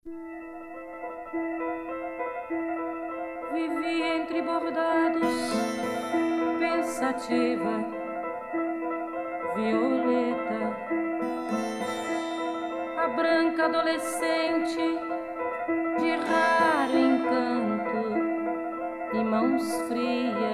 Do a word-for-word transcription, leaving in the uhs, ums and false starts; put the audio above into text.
Vivi entre bordados, pensativa, violeta, a branca adolescente de raro encanto e mãos frias